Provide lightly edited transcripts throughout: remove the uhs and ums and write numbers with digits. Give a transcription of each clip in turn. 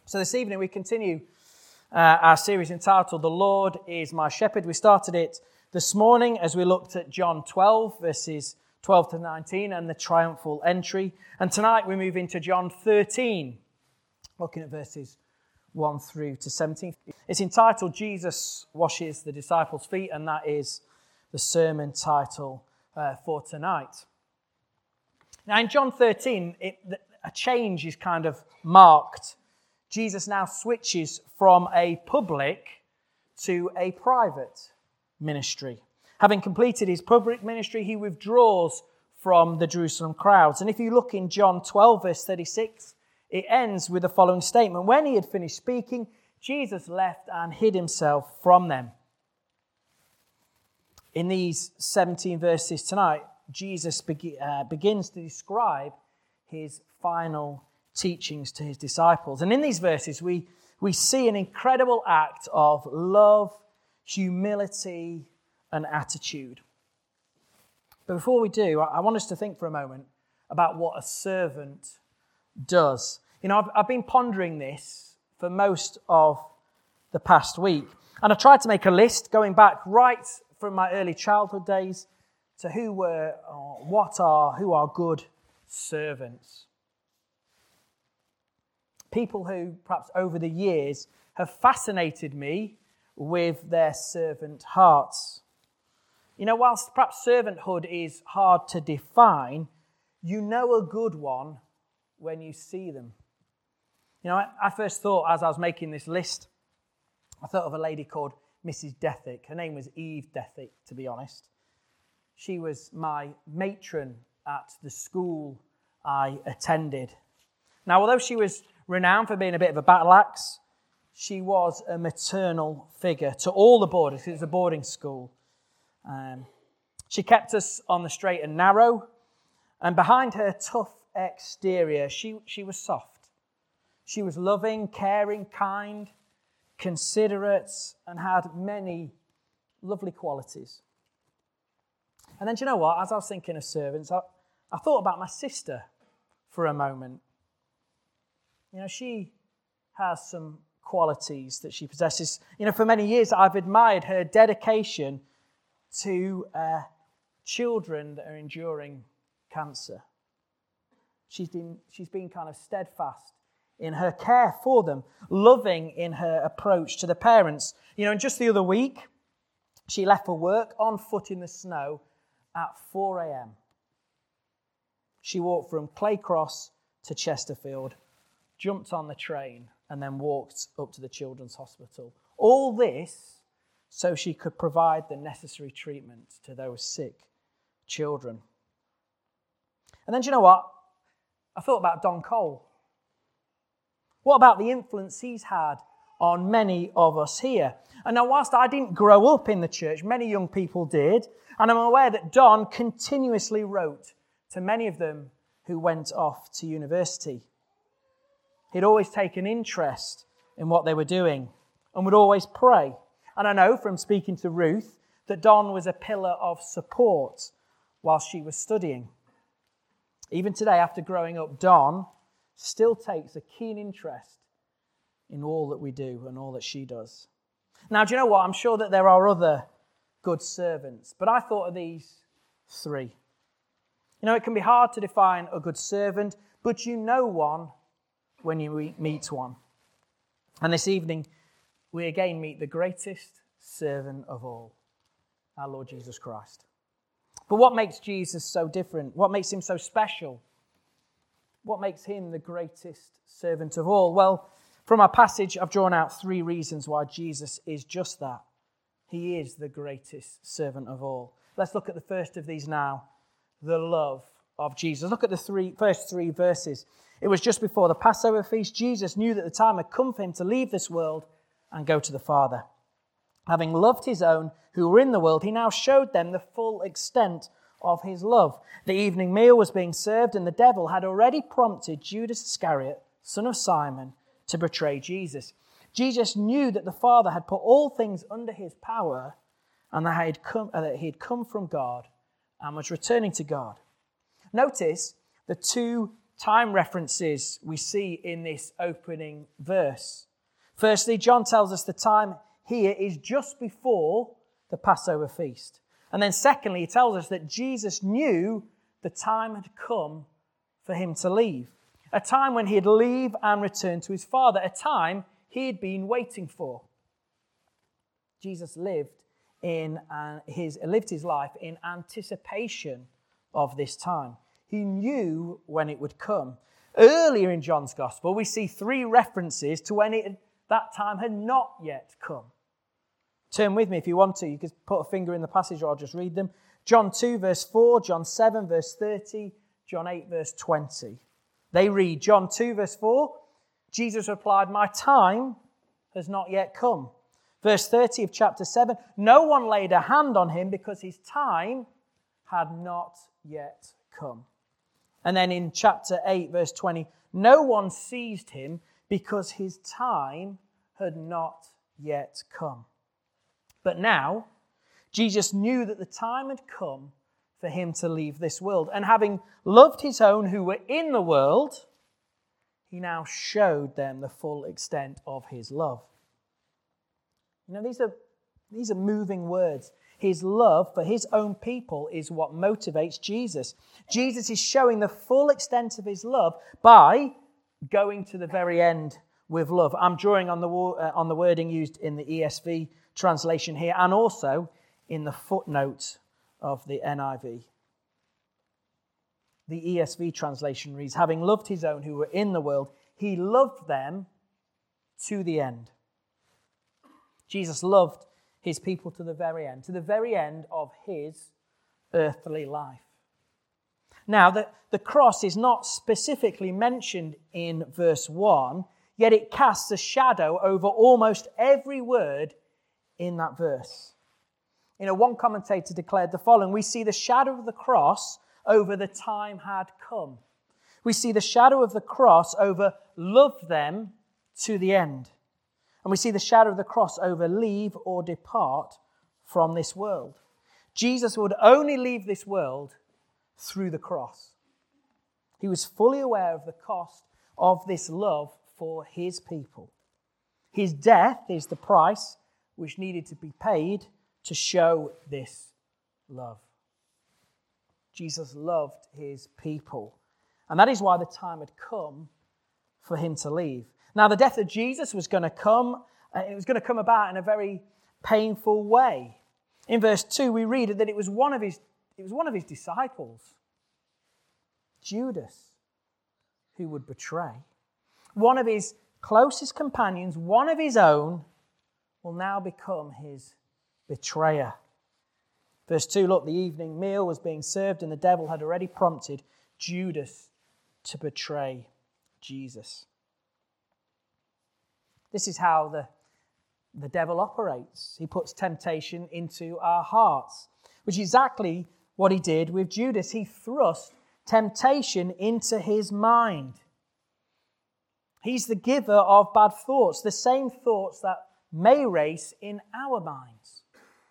So this evening we continue our series entitled The Lord is My Shepherd. We started it this morning as we looked at John 12, verses 12 to 19 and the triumphal entry. And tonight we move into John 13, looking at verses 1 through to 17. It's entitled Jesus Washes the Disciples' Feet, and that is the sermon title for tonight. Now in John 13, a change is kind of marked. Jesus now switches from a public to a private ministry. Having completed his public ministry, he withdraws from the Jerusalem crowds. And if you look in John 12, verse 36, it ends with the following statement. When he had finished speaking, Jesus left and hid himself from them. In these 17 verses tonight, Jesus begins to describe his final teachings to his disciples. And in these verses, we see an incredible act of love, humility, and attitude. But before we do, I want us to think for a moment about what a servant does. You know, I've been pondering this for most of the past week. And I tried to make a list going back right from my early childhood days to who are good servants. People who, perhaps over the years, have fascinated me with their servant hearts. You know, whilst perhaps servanthood is hard to define, you know a good one when you see them. You know, I first thought, as I was making this list, I thought of a lady called Mrs. Dethick. Her name was Eve Dethick, to be honest. She was my matron at the school I attended. Now, although she was renowned for being a bit of a battle axe, she was a maternal figure to all the boarders. It was a boarding school. She kept us on the straight and narrow, and behind her tough exterior, she was soft. She was loving, caring, kind, considerate, and had many lovely qualities. And then, do you know what? As I was thinking of servants, I thought about my sister for a moment. You know, she has some qualities that she possesses. You know, for many years I've admired her dedication to children that are enduring cancer. She's been kind of steadfast in her care for them, loving in her approach to the parents. You know, and just the other week, she left for work on foot in the snow at 4 a.m. She walked from Claycross to Chesterfield, jumped on the train, and then walked up to the Children's Hospital. All this so she could provide the necessary treatment to those sick children. And then, do you know what? I thought about Don Cole. What about the influence he's had on many of us here? And now, whilst I didn't grow up in the church, many young people did, and I'm aware that Don continuously wrote to many of them who went off to university. He'd always take an interest in what they were doing and would always pray. And I know from speaking to Ruth that Don was a pillar of support while she was studying. Even today, after growing up, Don still takes a keen interest in all that we do and all that she does. Now, do you know what? I'm sure that there are other good servants, but I thought of these three. You know, it can be hard to define a good servant, but you know one when you meet one. And this evening, we again meet the greatest servant of all, our Lord Jesus Christ. But what makes Jesus so different? What makes him so special? What makes him the greatest servant of all? Well, from our passage, I've drawn out three reasons why Jesus is just that. He is the greatest servant of all. Let's look at the first of these now, the love of Jesus. Look at the first three verses. It was just before the Passover feast. Jesus knew that the time had come for him to leave this world and go to the Father. Having loved his own who were in the world, he now showed them the full extent of his love. The evening meal was being served, and the devil had already prompted Judas Iscariot, son of Simon, to betray Jesus. Jesus knew that the Father had put all things under his power, and that he had come from God and was returning to God. Notice the two time references we see in this opening verse. Firstly, John tells us the time here is just before the Passover feast. And then secondly, he tells us that Jesus knew the time had come for him to leave. A time when he'd leave and return to his Father. A time he had been waiting for. Jesus lived his life in anticipation of this time. He knew when it would come. Earlier in John's Gospel, we see 3 references to when that time had not yet come. Turn with me if you want to. You can put a finger in the passage or I'll just read them. John 2 verse 4, John 7 verse 30, John 8 verse 20. They read, John 2 verse 4, Jesus replied, "My time has not yet come." Verse 30 of chapter 7, no one laid a hand on him because his time had not yet come. And then in chapter 8 verse 20, no one seized him because his time had not yet come. But now, Jesus knew that the time had come for him to leave this world. And having loved his own who were in the world, he now showed them the full extent of his love. You know, these are moving words. His love for his own people is what motivates Jesus. Jesus is showing the full extent of his love by going to the very end with love. I'm drawing on the wording used in the ESV translation here and also in the footnote of the NIV. The ESV translation reads, having loved his own who were in the world, he loved them to the end. Jesus loved his people to the very end of his earthly life. Now, the cross is not specifically mentioned in verse 1, yet it casts a shadow over almost every word in that verse. You know, one commentator declared the following: we see the shadow of the cross over the time had come. We see the shadow of the cross over love them to the end. And we see the shadow of the cross over leave or depart from this world. Jesus would only leave this world through the cross. He was fully aware of the cost of this love for his people. His death is the price which needed to be paid to show this love. Jesus loved his people. And that is why the time had come for him to leave. Now, the death of Jesus was going to come. It was going to come about in a very painful way. In verse 2, we read that it was one of his disciples, Judas, who would betray. One of his closest companions, one of his own, will now become his betrayer. Verse 2, look, the evening meal was being served and the devil had already prompted Judas to betray Jesus. This is how the devil operates. He puts temptation into our hearts, which is exactly what he did with Judas. He thrust temptation into his mind. He's the giver of bad thoughts, the same thoughts that may race in our minds.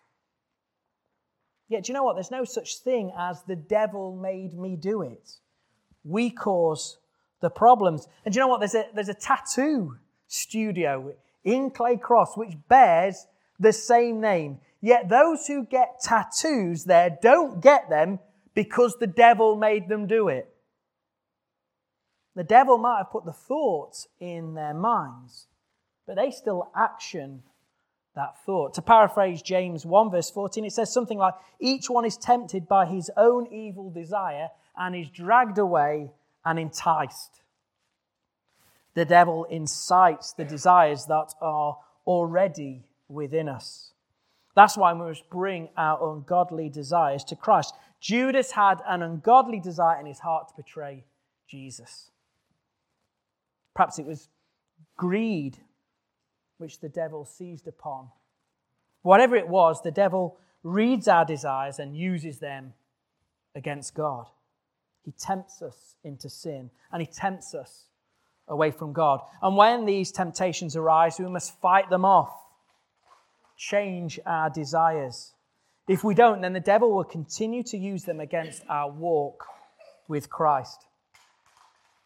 Yet, do you know what? There's no such thing as the devil made me do it. We cause the problems. And do you know what? There's a tattoo studio in Clay Cross which bears the same name. Yet those who get tattoos there don't get them because the devil made them do it. The devil might have put the thoughts in their minds, but they still action that thought. To paraphrase James 1 verse 14, it says something like, each one is tempted by his own evil desire and is dragged away and enticed. The devil incites the desires that are already within us. That's why we must bring our ungodly desires to Christ. Judas had an ungodly desire in his heart to betray Jesus. Perhaps it was greed which the devil seized upon. Whatever it was, the devil reads our desires and uses them against God. He tempts us into sin and he tempts us away from God. And when these temptations arise, we must fight them off. Change our desires. If we don't, then the devil will continue to use them against our walk with Christ.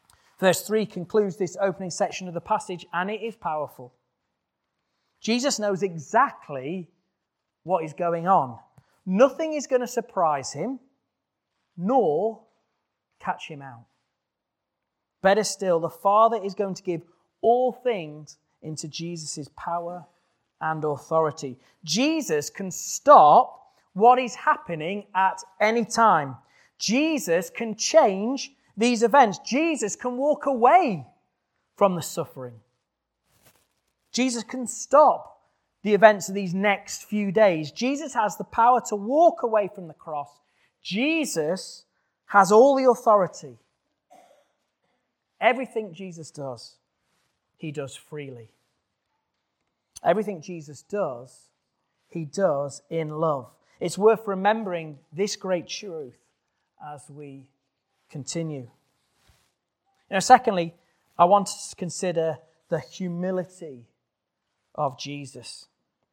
Verse 3 concludes this opening section of the passage, and it is powerful. Jesus knows exactly what is going on. Nothing is going to surprise him, nor catch him out. Better still, the Father is going to give all things into Jesus' power and authority. Jesus can stop what is happening at any time. Jesus can change these events. Jesus can walk away from the suffering. Jesus can stop the events of these next few days. Jesus has the power to walk away from the cross. Jesus has all the authority. Everything Jesus does, he does freely. Everything Jesus does, he does in love. It's worth remembering this great truth as we continue. Secondly, I want to consider the humility of Jesus.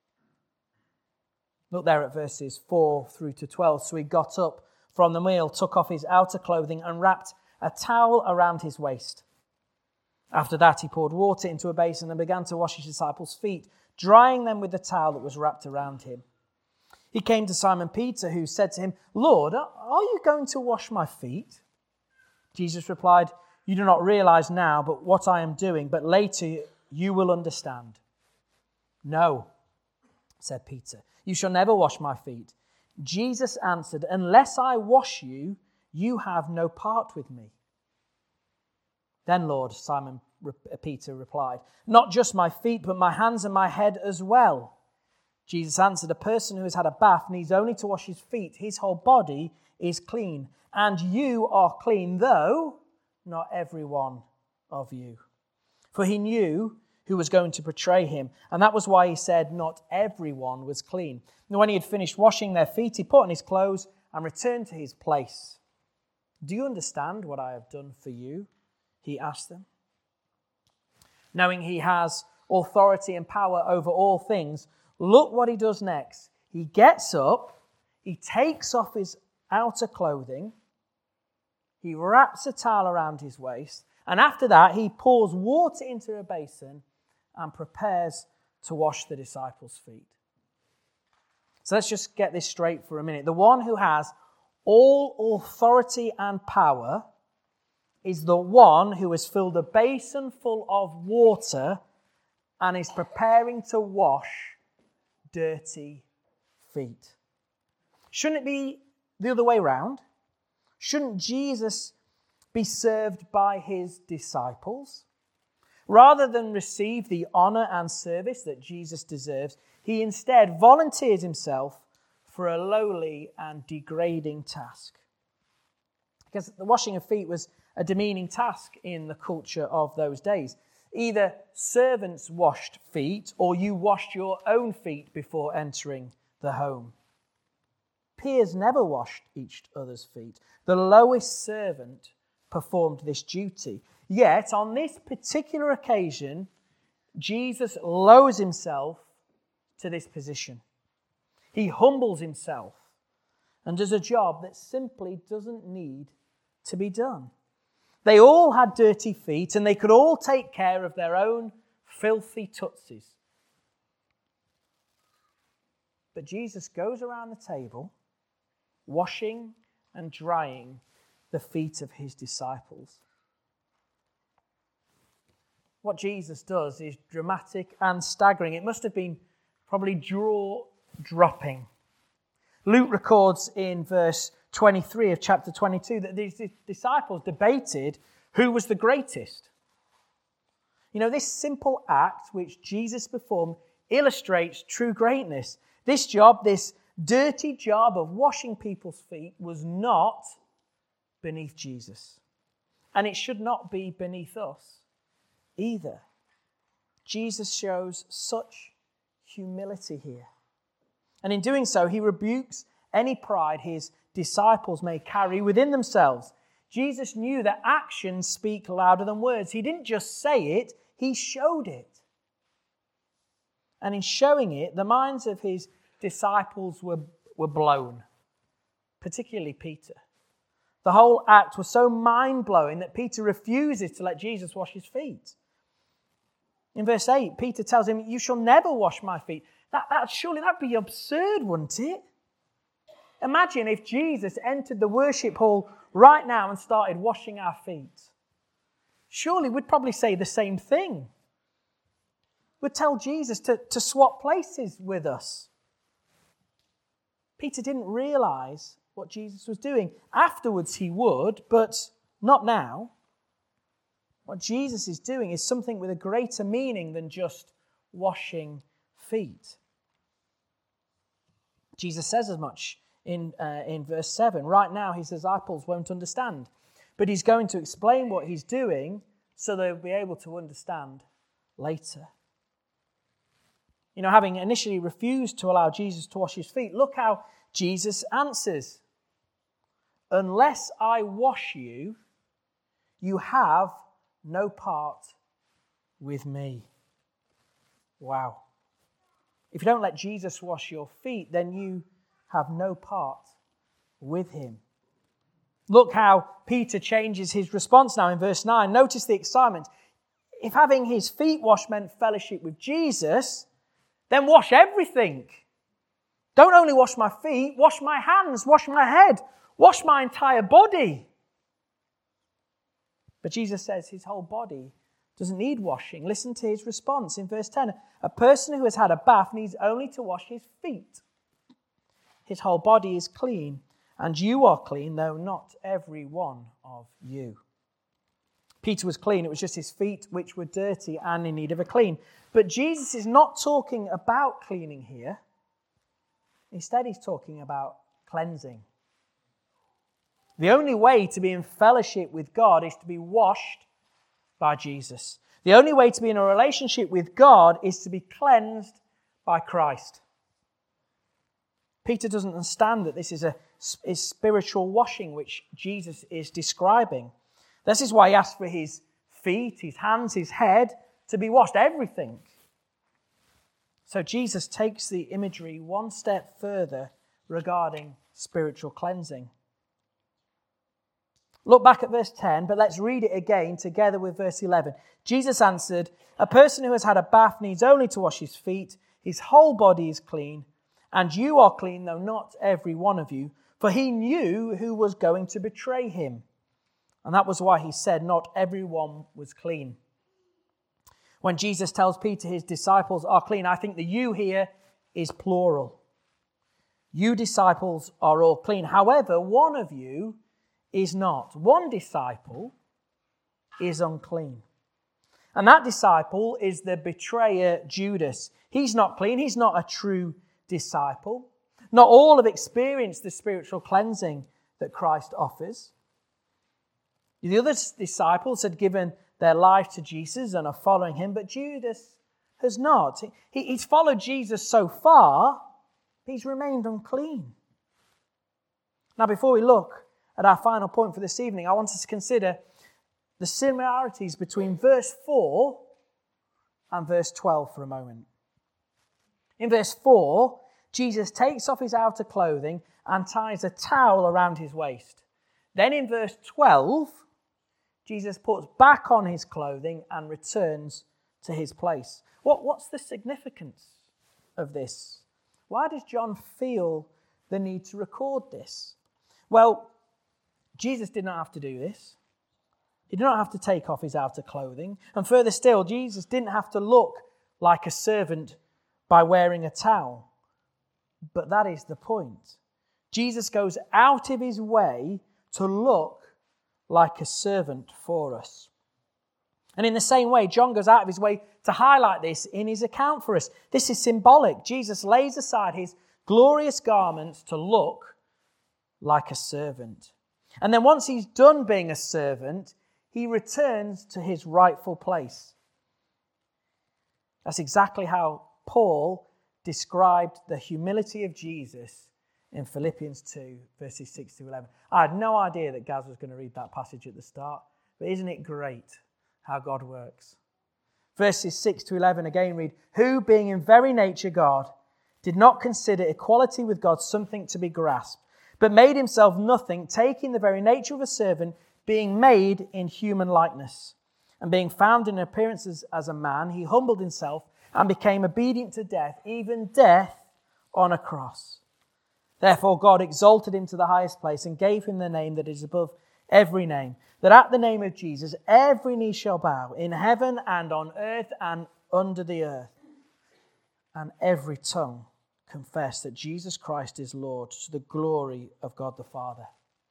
Look there at verses 4 through to 12. So he got up from the meal, took off his outer clothing and wrapped a towel around his waist. After that, he poured water into a basin and began to wash his disciples' feet, drying them with the towel that was wrapped around him. He came to Simon Peter, who said to him, "Lord, are you going to wash my feet?" Jesus replied, "You do not realize now but what I am doing, but later you will understand." "No," said Peter, "you shall never wash my feet." Jesus answered, "Unless I wash you, you have no part with me." "Then, Lord," Simon Peter replied, "not just my feet, but my hands and my head as well." Jesus answered, "A person who has had a bath needs only to wash his feet. His whole body is clean. And you are clean, though not every one of you." For he knew who was going to betray him, and that was why he said not everyone was clean. And when he had finished washing their feet, he put on his clothes and returned to his place. "Do you understand what I have done for you?" he asked them. Knowing he has authority and power over all things, look what he does next. He gets up, he takes off his outer clothing, he wraps a towel around his waist, and after that he pours water into a basin and prepares to wash the disciples' feet. So let's just get this straight for a minute. The one who has all authority and power is the one who has filled a basin full of water and is preparing to wash dirty feet. Shouldn't it be the other way round? Shouldn't Jesus be served by his disciples? Rather than receive the honor and service that Jesus deserves, he instead volunteers himself for a lowly and degrading task. Because the washing of feet was a demeaning task in the culture of those days. Either servants washed feet or you washed your own feet before entering the home. Peers never washed each other's feet. The lowest servant performed this duty. Yet, on this particular occasion, Jesus lowers himself to this position. He humbles himself and does a job that simply doesn't need to be done. They all had dirty feet and they could all take care of their own filthy tootsies. But Jesus goes around the table, washing and drying the feet of his disciples. What Jesus does is dramatic and staggering. It must have been probably jaw-dropping. Luke records in verse 23 of chapter 22 that these disciples debated who was the greatest. This simple act which Jesus performed illustrates true greatness. This job, this dirty job of washing people's feet, was not beneath Jesus. And it should not be beneath us either. Jesus shows such humility here. And in doing so, he rebukes any pride his disciples may carry within themselves. Jesus knew that actions speak louder than words. He didn't just say it, he showed it. And in showing it, the minds of his disciples were blown, particularly Peter. The whole act was so mind-blowing that Peter refuses to let Jesus wash his feet. In verse 8, Peter tells him, "You shall never wash my feet." Surely that'd be absurd, wouldn't it? Imagine if Jesus entered the worship hall right now and started washing our feet. Surely we'd probably say the same thing. We'd tell Jesus to swap places with us. Peter didn't realize what Jesus was doing. Afterwards he would, but not now. What Jesus is doing is something with a greater meaning than just washing feet. Jesus says as much in verse 7. Right now his disciples won't understand, but he's going to explain what he's doing so they'll be able to understand later. Having initially refused to allow Jesus to wash his feet, look how Jesus answers. "Unless I wash you, you have no part with me." Wow. If you don't let Jesus wash your feet, then you have no part with him. Look how Peter changes his response now in verse 9. Notice the excitement. If having his feet washed meant fellowship with Jesus, then wash everything. Don't only wash my feet, wash my hands, wash my head, wash my entire body. But Jesus says his whole body doesn't need washing. Listen to his response in verse 10. "A person who has had a bath needs only to wash his feet. His whole body is clean, and you are clean, though not every one of you." Peter was clean. It was just his feet which were dirty and in need of a clean. But Jesus is not talking about cleaning here. Instead, he's talking about cleansing. The only way to be in fellowship with God is to be washed by Jesus. The only way to be in a relationship with God is to be cleansed by Christ. Peter doesn't understand that this is a spiritual washing which Jesus is describing. This is why he asked for his feet, his hands, his head to be washed, everything. So Jesus takes the imagery one step further regarding spiritual cleansing. Look back at verse 10, but let's read it again together with verse 11. Jesus answered, "A person who has had a bath needs only to wash his feet. His whole body is clean, and you are clean, though not every one of you." For he knew who was going to betray him. And that was why he said not everyone was clean. When Jesus tells Peter his disciples are clean, I think the "you" here is plural. You disciples are all clean. However, one of you is not. One disciple is unclean. And that disciple is the betrayer Judas. He's not clean. He's not a true disciple. Not all have experienced the spiritual cleansing that Christ offers. The other disciples had given their life to Jesus and are following him, but Judas has not. He's followed Jesus so far, he's remained unclean. Now, before we look at our final point for this evening, I want us to consider the similarities between verse 4 and verse 12 for a moment. In verse 4, Jesus takes off his outer clothing and ties a towel around his waist. Then in verse 12, Jesus puts back on his clothing and returns to his place. What's the significance of this? Why does John feel the need to record this? Well, Jesus did not have to do this. He did not have to take off his outer clothing. And further still, Jesus didn't have to look like a servant by wearing a towel. But that is the point. Jesus goes out of his way to look like a servant for us. And in the same way, John goes out of his way to highlight this in his account for us. This is symbolic. Jesus lays aside his glorious garments to look like a servant. And then once he's done being a servant, he returns to his rightful place. That's exactly how Paul described the humility of Jesus in Philippians 2, verses 6 to 11. I had no idea that Gaz was going to read that passage at the start, but isn't it great how God works? Verses 6 to 11 again read, "Who, being in very nature God, did not consider equality with God something to be grasped, but made himself nothing, taking the very nature of a servant, being made in human likeness. And being found in appearance as a man, he humbled himself and became obedient to death, even death on a cross. Therefore God exalted him to the highest place and gave him the name that is above every name, that at the name of Jesus every knee shall bow, in heaven and on earth and under the earth, and every tongue confess that Jesus Christ is Lord, to the glory of God the Father.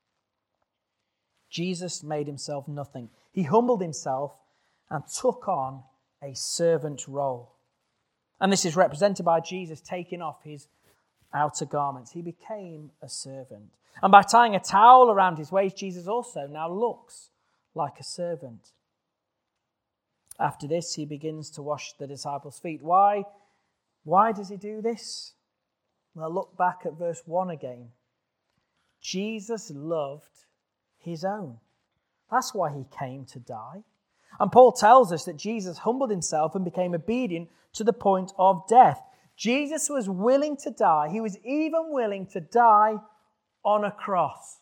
Jesus made himself nothing. He humbled himself and took on a servant role. And this is represented by Jesus taking off his outer garments. He became a servant. And by tying a towel around his waist, Jesus also now looks like a servant. After this, he begins to wash the disciples' feet. Why does he do this? Well, look back at verse 1 again. Jesus loved his own. That's why he came to die. And Paul tells us that Jesus humbled himself and became obedient to the point of death. Jesus was willing to die. He was even willing to die on a cross.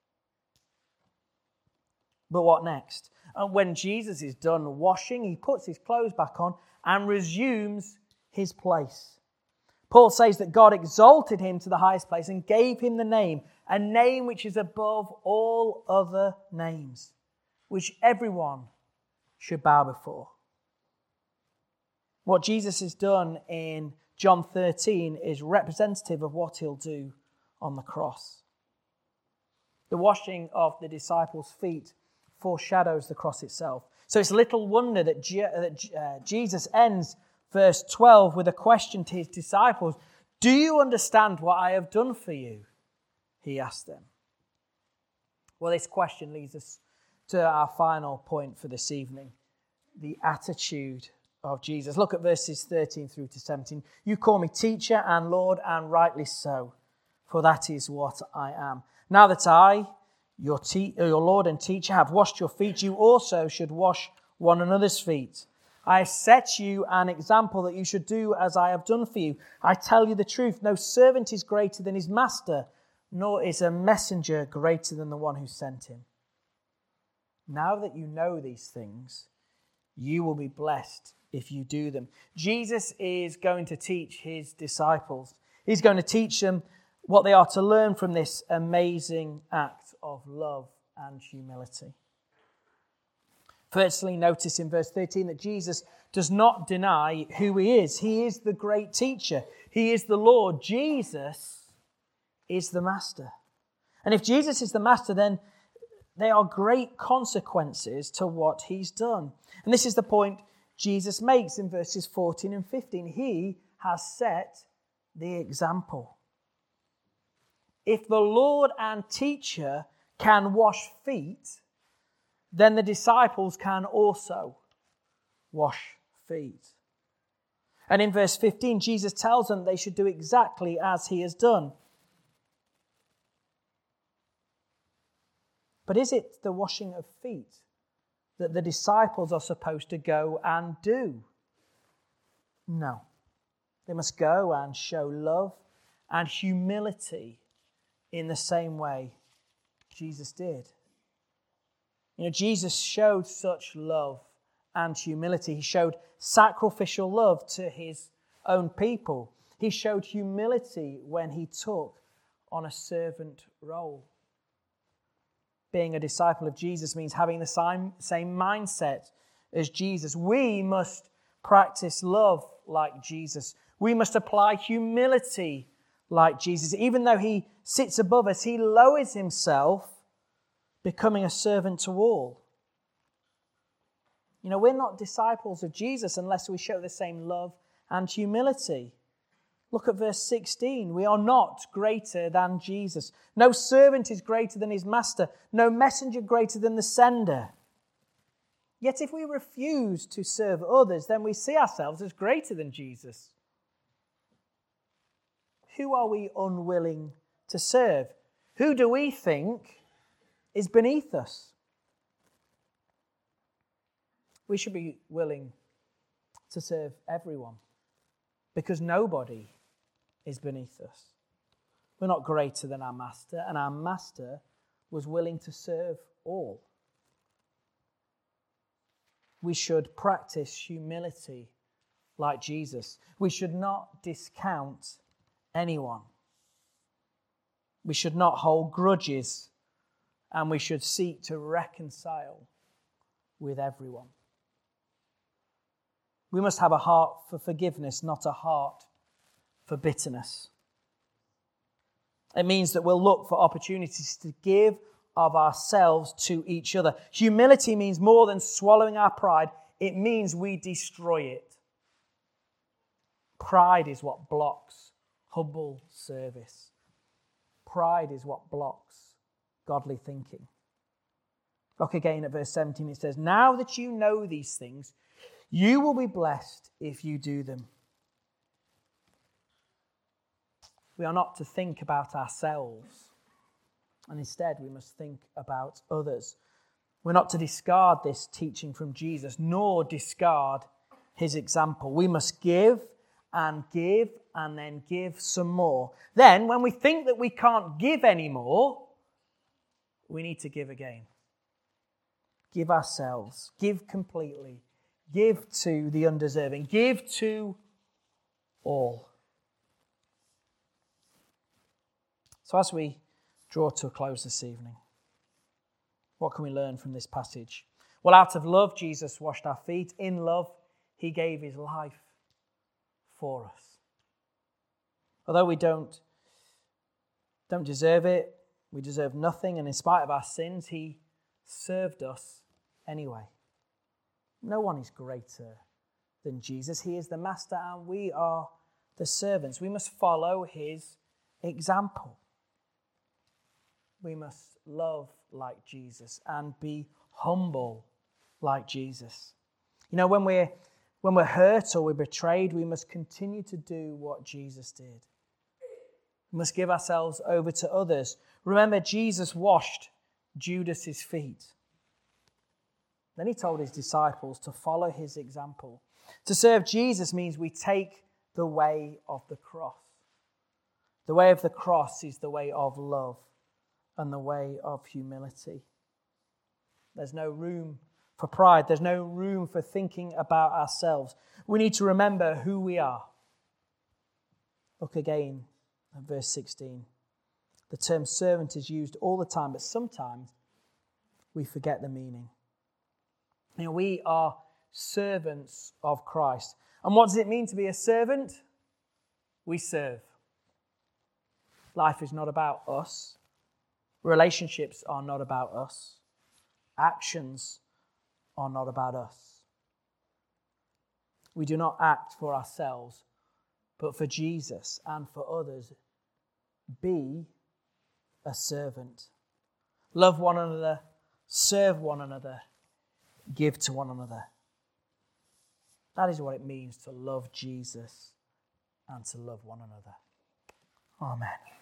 But what next? And when Jesus is done washing, he puts his clothes back on and resumes his place. Paul says that God exalted him to the highest place and gave him the name, a name which is above all other names, which everyone should bow before. What Jesus has done in John 13 is representative of what he'll do on the cross. The washing of the disciples' feet foreshadows the cross itself. So it's little wonder that Jesus ends verse 12 with a question to his disciples. Do you understand what I have done for you? He asked them. Well, this question leads us to our final point for this evening, the attitude of Jesus. Look at verses 13 through to 17. You call me teacher and Lord, and rightly so, for that is what I am. Now that I, your Lord and teacher, have washed your feet, you also should wash one another's feet. I have set you an example that you should do as I have done for you. I tell you the truth, no servant is greater than his master, nor is a messenger greater than the one who sent him. Now that you know these things, you will be blessed if you do them. Jesus is going to teach his disciples. He's going to teach them what they are to learn from this amazing act of love and humility. Firstly, notice in verse 13 that Jesus does not deny who he is. He is the great teacher. He is the Lord. Jesus is the master. And if Jesus is the master, then there are great consequences to what he's done. And this is the point Jesus makes in verses 14 and 15. He has set the example. If the Lord and teacher can wash feet, then the disciples can also wash feet. And in verse 15, Jesus tells them they should do exactly as he has done. But is it the washing of feet that the disciples are supposed to go and do? No. They must go and show love and humility in the same way Jesus did. You know, Jesus showed such love and humility. He showed sacrificial love to his own people. He showed humility when he took on a servant role. Being a disciple of Jesus means having the same mindset as Jesus. We must practice love like Jesus. We must apply humility like Jesus. Even though he sits above us, he lowers himself, becoming a servant to all. You know, we're not disciples of Jesus unless we show the same love and humility. Look at verse 16. We are not greater than Jesus. No servant is greater than his master. No messenger greater than the sender. Yet if we refuse to serve others, then we see ourselves as greater than Jesus. Who are we unwilling to serve? Who do we think is beneath us? We should be willing to serve everyone because nobody is beneath us. We're not greater than our master, and our master was willing to serve all. We should practice humility like Jesus. We should not discount anyone. We should not hold grudges, and we should seek to reconcile with everyone. We must have a heart for forgiveness, not a heart for bitterness. It means that we'll look for opportunities to give of ourselves to each other. Humility means more than swallowing our pride. It means we destroy it. Pride is what blocks humble service. Pride is what blocks godly thinking. Look again at verse 17. It says, "Now that you know these things, you will be blessed if you do them." We are not to think about ourselves, and instead we must think about others. We're not to discard this teaching from Jesus, nor discard his example. We must give and then give some more. Then, when we think that we can't give anymore, we need to give again. Give ourselves, give completely, give to the undeserving, give to all. So as we draw to a close this evening, what can we learn from this passage? Well, out of love, Jesus washed our feet. In love, he gave his life for us. Although we don't deserve it, we deserve nothing, and in spite of our sins, he served us anyway. No one is greater than Jesus. He is the master and we are the servants. We must follow his example. We must love like Jesus and be humble like Jesus. You know, when we're hurt or we're betrayed, we must continue to do what Jesus did. We must give ourselves over to others. Remember, Jesus washed Judas's feet. Then he told his disciples to follow his example. To serve Jesus means we take the way of the cross. The way of the cross is the way of love and the way of humility. There's no room for pride. There's no room for thinking about ourselves. We need to remember who we are. Look again at verse 16. The term servant is used all the time, but sometimes we forget the meaning. You know, we are servants of Christ. And what does it mean to be a servant? We serve. Life is not about us. Relationships are not about us. Actions are not about us. We do not act for ourselves, but for Jesus and for others. Be a servant. Love one another, serve one another, give to one another. That is what it means to love Jesus and to love one another. Amen.